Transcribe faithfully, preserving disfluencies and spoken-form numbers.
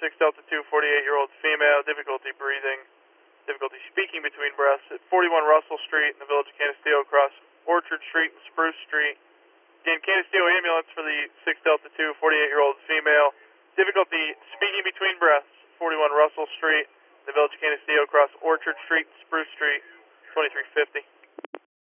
six Delta two, forty-eight-year-old female, difficulty breathing, difficulty speaking between breaths at forty-one Russell Street in the village of Canisteo, across Orchard Street and Spruce Street. Again, Canisteo ambulance for the six Delta two, forty-eight-year-old female, difficulty speaking between breaths, forty-one Russell Street, the village of Canisteo, across Orchard Street and Spruce Street, twenty-three fifty.